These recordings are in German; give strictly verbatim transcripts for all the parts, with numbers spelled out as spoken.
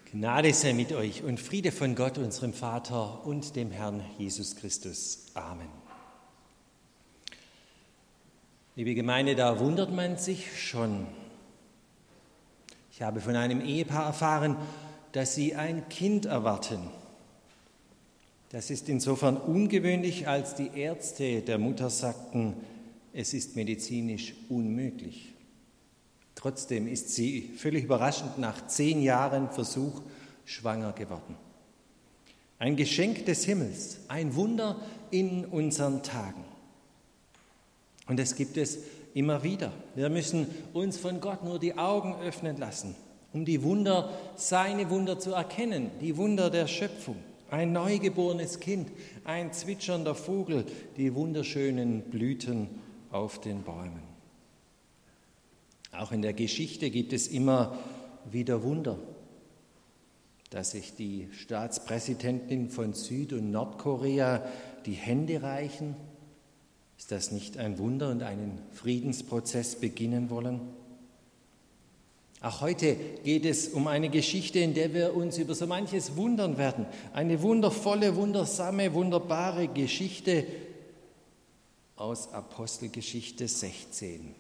Gnade sei mit euch und Friede von Gott, unserem Vater und dem Herrn Jesus Christus. Amen. Liebe Gemeinde, da wundert man sich schon. Ich habe von einem Ehepaar erfahren, dass sie ein Kind erwarten. Das ist insofern ungewöhnlich, als die Ärzte der Mutter sagten, es ist medizinisch unmöglich. Trotzdem ist sie völlig überraschend nach zehn Jahren Versuch schwanger geworden. Ein Geschenk des Himmels, ein Wunder in unseren Tagen. Und das gibt es immer wieder. Wir müssen uns von Gott nur die Augen öffnen lassen, um die Wunder, seine Wunder zu erkennen, die Wunder der Schöpfung. Ein neugeborenes Kind, ein zwitschernder Vogel, die wunderschönen Blüten auf den Bäumen. Auch in der Geschichte gibt es immer wieder Wunder. Dass sich die Staatspräsidentin von Süd- und Nordkorea die Hände reichen, ist das nicht ein Wunder und einen Friedensprozess beginnen wollen? Auch heute geht es um eine Geschichte, in der wir uns über so manches wundern werden. Eine wundervolle, wundersame, wunderbare Geschichte aus Apostelgeschichte sechzehn.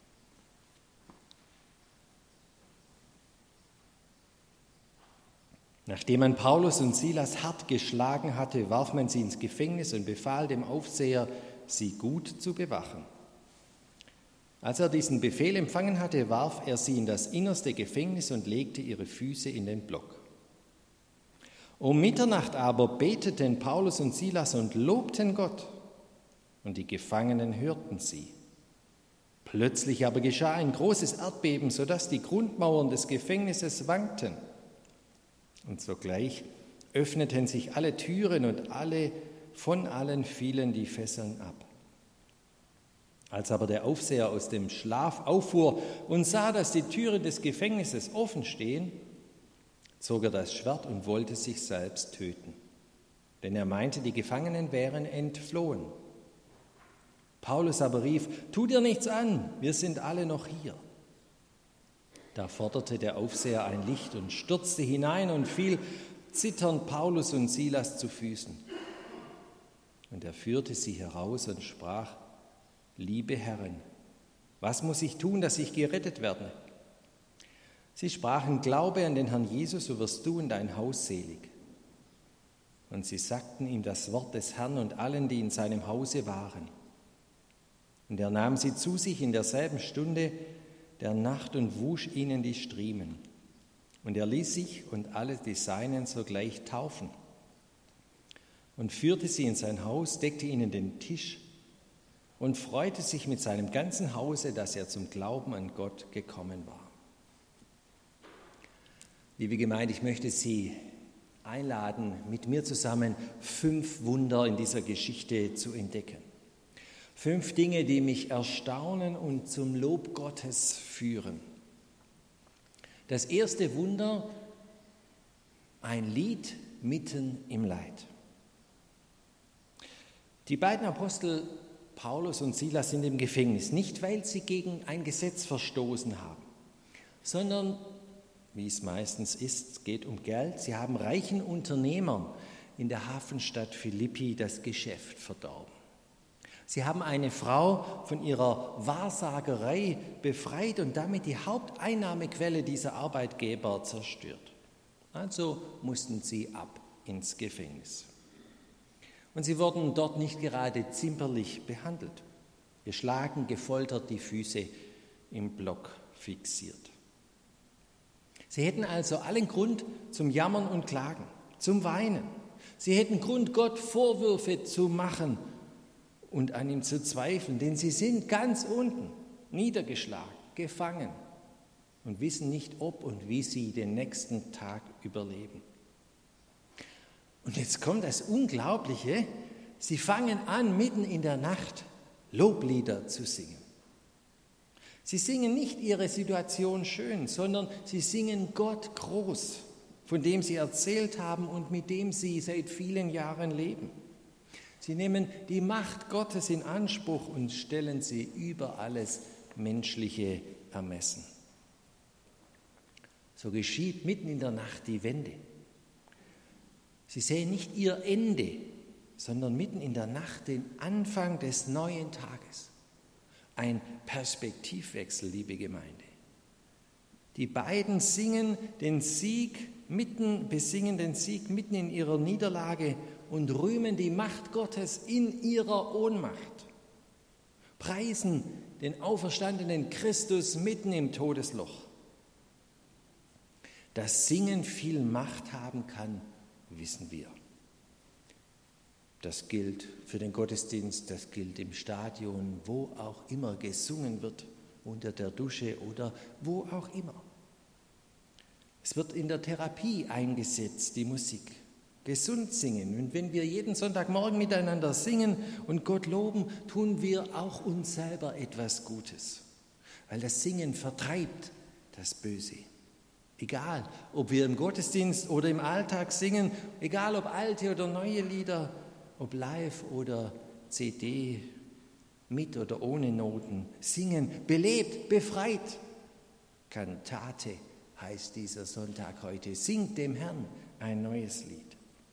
Nachdem man Paulus und Silas hart geschlagen hatte, warf man sie ins Gefängnis und befahl dem Aufseher, sie gut zu bewachen. Als er diesen Befehl empfangen hatte, warf er sie in das innerste Gefängnis und legte ihre Füße in den Block. Um Mitternacht aber beteten Paulus und Silas und lobten Gott, und die Gefangenen hörten sie. Plötzlich aber geschah ein großes Erdbeben, sodass die Grundmauern des Gefängnisses wankten. Und sogleich öffneten sich alle Türen und alle, von allen fielen die Fesseln ab. Als aber der Aufseher aus dem Schlaf auffuhr und sah, dass die Türen des Gefängnisses offen stehen, zog er das Schwert und wollte sich selbst töten. Denn er meinte, die Gefangenen wären entflohen. Paulus aber rief, tu dir nichts an, wir sind alle noch hier. Da forderte der Aufseher ein Licht und stürzte hinein und fiel zitternd Paulus und Silas zu Füßen. Und er führte sie heraus und sprach, liebe Herren, was muss ich tun, dass ich gerettet werde? Sie sprachen, glaube an den Herrn Jesus, so wirst du und dein Haus selig. Und sie sagten ihm das Wort des Herrn und allen, die in seinem Hause waren. Und er nahm sie zu sich in derselben Stunde der Nacht und wusch ihnen die Striemen. Und er ließ sich und alle die Seinen sogleich taufen und führte sie in sein Haus, deckte ihnen den Tisch und freute sich mit seinem ganzen Hause, dass er zum Glauben an Gott gekommen war. Liebe Gemeinde, ich möchte Sie einladen, mit mir zusammen fünf Wunder in dieser Geschichte zu entdecken. Fünf Dinge, die mich erstaunen und zum Lob Gottes führen. Das erste Wunder, ein Lied mitten im Leid. Die beiden Apostel Paulus und Silas sind im Gefängnis, nicht weil sie gegen ein Gesetz verstoßen haben, sondern, wie es meistens ist, es geht um Geld. Sie haben reichen Unternehmern in der Hafenstadt Philippi das Geschäft verdorben. Sie haben eine Frau von ihrer Wahrsagerei befreit und damit die Haupteinnahmequelle dieser Arbeitgeber zerstört. Also mussten sie ab ins Gefängnis. Und sie wurden dort nicht gerade zimperlich behandelt. Geschlagen, gefoltert, die Füße im Block fixiert. Sie hätten also allen Grund zum Jammern und Klagen, zum Weinen. Sie hätten Grund, Gott Vorwürfe zu machen und an ihm zu zweifeln, denn sie sind ganz unten, niedergeschlagen, gefangen und wissen nicht, ob und wie sie den nächsten Tag überleben. Und jetzt kommt das Unglaubliche, sie fangen an, mitten in der Nacht Loblieder zu singen. Sie singen nicht ihre Situation schön, sondern sie singen Gott groß, von dem sie erzählt haben und mit dem sie seit vielen Jahren leben. Sie nehmen die Macht Gottes in Anspruch und stellen sie über alles menschliche Ermessen. So geschieht mitten in der Nacht die Wende. Sie sehen nicht ihr Ende, sondern mitten in der Nacht den Anfang des neuen Tages. Ein Perspektivwechsel, liebe Gemeinde. Die beiden singen den Sieg mitten, besingen den Sieg mitten in ihrer Niederlage und rühmen die Macht Gottes in ihrer Ohnmacht. Preisen den auferstandenen Christus mitten im Todesloch. Dass Singen viel Macht haben kann, wissen wir. Das gilt für den Gottesdienst, das gilt im Stadion, wo auch immer gesungen wird, unter der Dusche oder wo auch immer. Es wird in der Therapie eingesetzt, die Musik. Gesund singen. Und wenn wir jeden Sonntagmorgen miteinander singen und Gott loben, tun wir auch uns selber etwas Gutes. Weil das Singen vertreibt das Böse. Egal, ob wir im Gottesdienst oder im Alltag singen, egal ob alte oder neue Lieder, ob live oder C D, mit oder ohne Noten, singen, belebt, befreit. Kantate heißt dieser Sonntag heute. Singt dem Herrn ein neues Lied.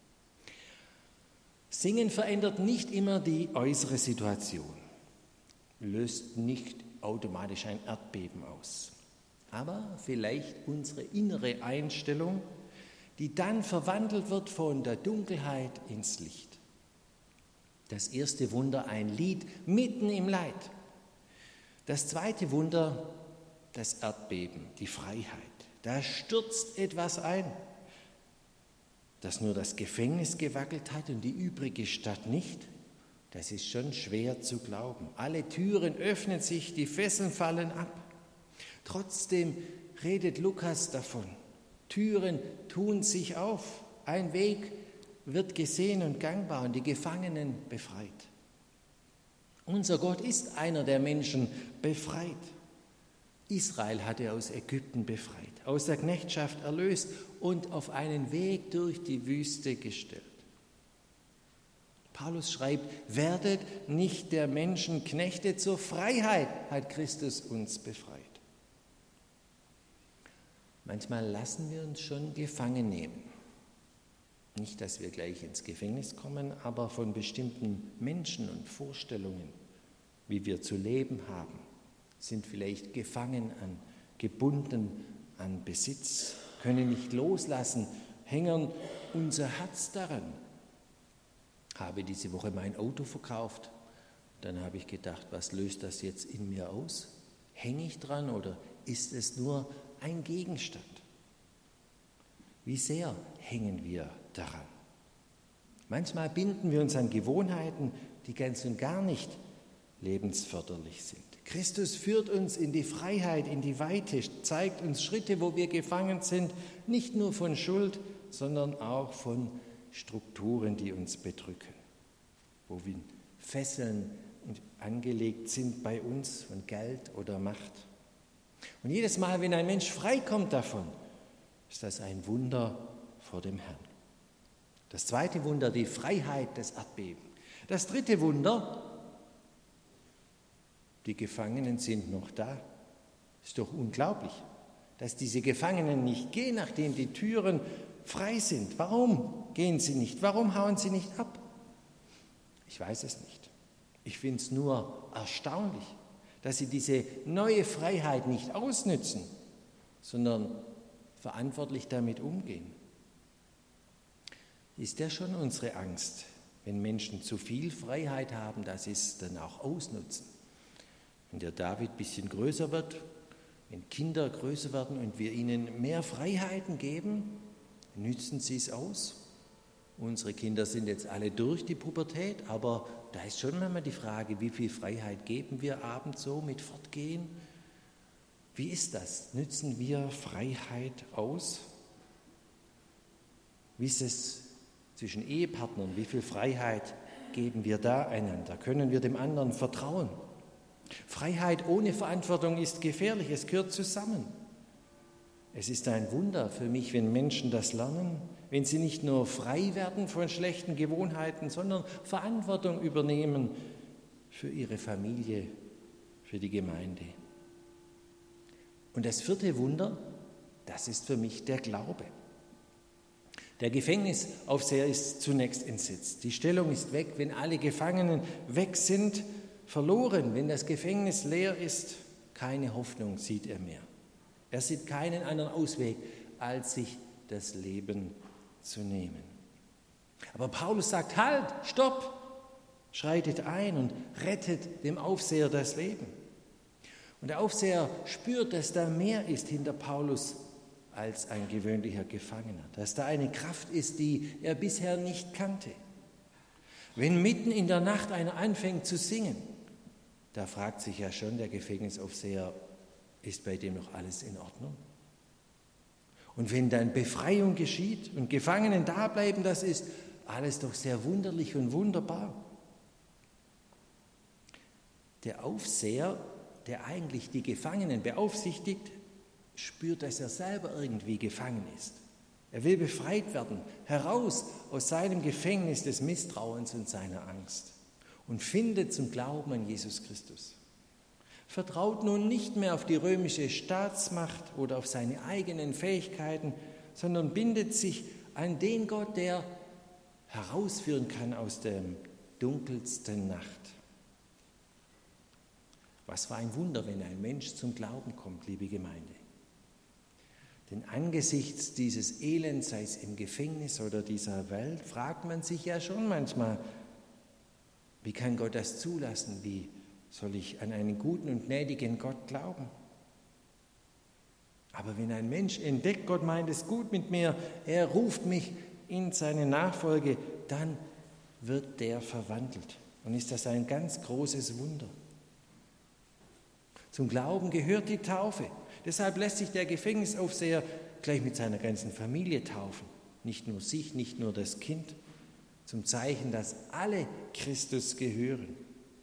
Singen verändert nicht immer die äußere Situation, löst nicht automatisch ein Erdbeben aus, aber vielleicht unsere innere Einstellung, die dann verwandelt wird von der Dunkelheit ins Licht. Das erste Wunder, ein Lied mitten im Leid. Das zweite Wunder, das Erdbeben, die Freiheit. Da stürzt etwas ein, dass nur das Gefängnis gewackelt hat und die übrige Stadt nicht. Das ist schon schwer zu glauben. Alle Türen öffnen sich, die Fesseln fallen ab. Trotzdem redet Lukas davon. Türen tun sich auf, ein Weg wird gesehen und gangbar und die Gefangenen befreit. Unser Gott ist einer, der Menschen befreit. Israel hat er aus Ägypten befreit, aus der Knechtschaft erlöst und auf einen Weg durch die Wüste gestellt. Paulus schreibt, werdet nicht der Menschen Knechte, zur Freiheit hat Christus uns befreit. Manchmal lassen wir uns schon gefangen nehmen. Nicht, dass wir gleich ins Gefängnis kommen, aber von bestimmten Menschen und Vorstellungen, wie wir zu leben haben, sind vielleicht gefangen an, gebunden an Besitz, können nicht loslassen, hängen unser Herz daran. Habe diese Woche mein Auto verkauft, dann habe ich gedacht, was löst das jetzt in mir aus? Hänge ich dran oder ist es nur ein Gegenstand? Wie sehr hängen wir daran? Manchmal binden wir uns an Gewohnheiten, die ganz und gar nicht lebensförderlich sind. Christus führt uns in die Freiheit, in die Weite, zeigt uns Schritte, wo wir gefangen sind, nicht nur von Schuld, sondern auch von Strukturen, die uns bedrücken, wo wir Fesseln angelegt sind bei uns von Geld oder Macht. Und jedes Mal, wenn ein Mensch freikommt davon, ist das ein Wunder vor dem Herrn. Das zweite Wunder, die Freiheit des Erdbebens. Das dritte Wunder, die Gefangenen sind noch da. Ist doch unglaublich, dass diese Gefangenen nicht gehen, nachdem die Türen frei sind. Warum gehen sie nicht? Warum hauen sie nicht ab? Ich weiß es nicht. Ich finde es nur erstaunlich, dass sie diese neue Freiheit nicht ausnützen, sondern verantwortlich damit umgehen. Ist ja schon unsere Angst, wenn Menschen zu viel Freiheit haben, dass sie es dann auch ausnutzen. Wenn der David ein bisschen größer wird, wenn Kinder größer werden und wir ihnen mehr Freiheiten geben, nützen sie es aus. Unsere Kinder sind jetzt alle durch die Pubertät, aber da ist schon manchmal die Frage, wie viel Freiheit geben wir abends so mit Fortgehen? Wie ist das? Nützen wir Freiheit aus? Wie ist es zwischen Ehepartnern? Wie viel Freiheit geben wir da einander? Können wir dem anderen vertrauen? Freiheit ohne Verantwortung ist gefährlich, es gehört zusammen. Es ist ein Wunder für mich, wenn Menschen das lernen, wenn sie nicht nur frei werden von schlechten Gewohnheiten, sondern Verantwortung übernehmen für ihre Familie, für die Gemeinde. Und das vierte Wunder, das ist für mich der Glaube. Der Gefängnisaufseher ist zunächst entsetzt. Die Stellung ist weg, wenn alle Gefangenen weg sind, verloren, wenn das Gefängnis leer ist. Keine Hoffnung sieht er mehr. Er sieht keinen anderen Ausweg, als sich das Leben zu nehmen. Aber Paulus sagt, halt, stopp, schreitet ein und rettet dem Aufseher das Leben. Und der Aufseher spürt, dass da mehr ist hinter Paulus als ein gewöhnlicher Gefangener, dass da eine Kraft ist, die er bisher nicht kannte. Wenn mitten in der Nacht einer anfängt zu singen, da fragt sich ja schon der Gefängnisaufseher, ist bei dem noch alles in Ordnung? Und wenn dann Befreiung geschieht und Gefangenen da bleiben, das ist alles doch sehr wunderlich und wunderbar. Der Aufseher, der eigentlich die Gefangenen beaufsichtigt, spürt, dass er selber irgendwie gefangen ist. Er will befreit werden, heraus aus seinem Gefängnis des Misstrauens und seiner Angst und findet zum Glauben an Jesus Christus. Vertraut nun nicht mehr auf die römische Staatsmacht oder auf seine eigenen Fähigkeiten, sondern bindet sich an den Gott, der herausführen kann aus der dunkelsten Nacht. Was für ein Wunder, wenn ein Mensch zum Glauben kommt, liebe Gemeinde. Denn angesichts dieses Elends, sei es im Gefängnis oder dieser Welt, fragt man sich ja schon manchmal, wie kann Gott das zulassen? Wie soll ich an einen guten und gnädigen Gott glauben? Aber wenn ein Mensch entdeckt, Gott meint es gut mit mir, er ruft mich in seine Nachfolge, dann wird der verwandelt. Und ist das ein ganz großes Wunder. Zum Glauben gehört die Taufe. Deshalb lässt sich der Gefängnisaufseher gleich mit seiner ganzen Familie taufen. Nicht nur sich, nicht nur das Kind, zum Zeichen, dass alle Christus gehören.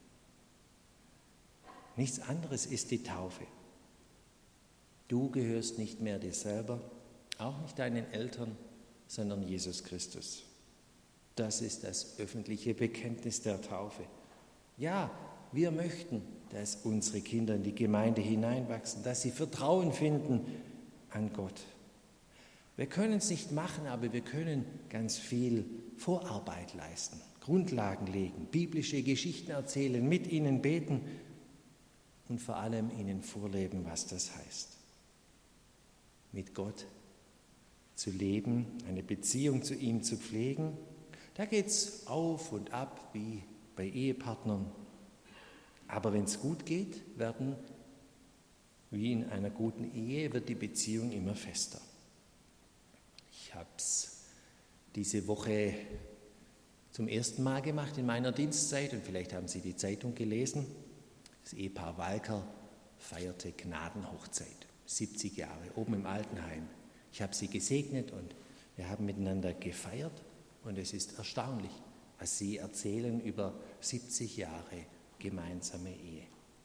Nichts anderes ist die Taufe. Du gehörst nicht mehr dir selber, auch nicht deinen Eltern, sondern Jesus Christus. Das ist das öffentliche Bekenntnis der Taufe. Ja, wir möchten, dass unsere Kinder in die Gemeinde hineinwachsen, dass sie Vertrauen finden an Gott. Wir können es nicht machen, aber wir können ganz viel Vorarbeit leisten, Grundlagen legen, biblische Geschichten erzählen, mit ihnen beten und vor allem ihnen vorleben, was das heißt. Mit Gott zu leben, eine Beziehung zu ihm zu pflegen, da geht es auf und ab wie bei Ehepartnern. Aber wenn es gut geht, werden, wie in einer guten Ehe, wird die Beziehung immer fester. Ich habe es diese Woche zum ersten Mal gemacht in meiner Dienstzeit und vielleicht haben Sie die Zeitung gelesen. Das Ehepaar Walker feierte Gnadenhochzeit, siebzig Jahre, oben im Altenheim. Ich habe sie gesegnet und wir haben miteinander gefeiert und es ist erstaunlich, was sie erzählen über siebzig Jahre gemeinsame Ehe.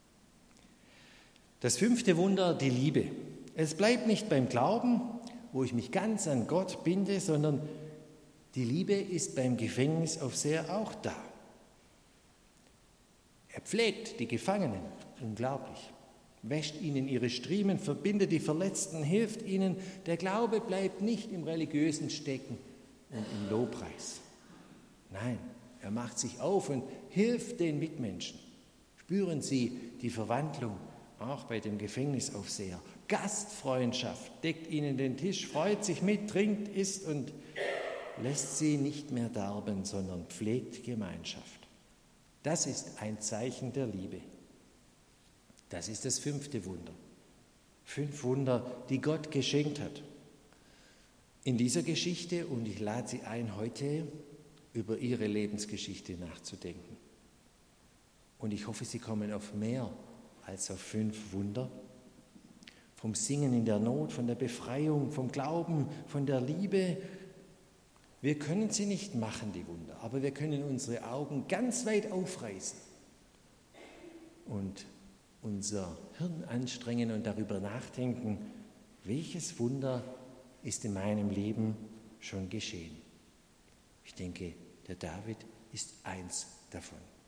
Das fünfte Wunder, die Liebe. Es bleibt nicht beim Glauben, wo ich mich ganz an Gott binde, sondern die Liebe ist beim Gefängnisaufseher auch da. Er pflegt die Gefangenen, unglaublich, wäscht ihnen ihre Striemen, verbindet die Verletzten, hilft ihnen. Der Glaube bleibt nicht im Religiösen stecken und im Lobpreis. Nein, er macht sich auf und hilft den Mitmenschen. Spüren Sie die Verwandlung auch bei dem Gefängnisaufseher. Gastfreundschaft, deckt ihnen den Tisch, freut sich mit, trinkt, isst und lässt sie nicht mehr darben, sondern pflegt Gemeinschaft. Das ist ein Zeichen der Liebe. Das ist das fünfte Wunder. Fünf Wunder, die Gott geschenkt hat. In dieser Geschichte, und ich lade Sie ein, heute über Ihre Lebensgeschichte nachzudenken. Und ich hoffe, Sie kommen auf mehr als auf fünf Wunder. Vom Singen in der Not, von der Befreiung, vom Glauben, von der Liebe. Wir können sie nicht machen, die Wunder, aber wir können unsere Augen ganz weit aufreißen und unser Hirn anstrengen und darüber nachdenken, welches Wunder ist in meinem Leben schon geschehen. Ich denke, der David ist eins davon.